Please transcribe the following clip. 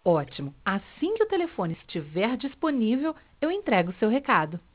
Ótimo! Assim que o telefone estiver disponível, eu entrego o seu recado.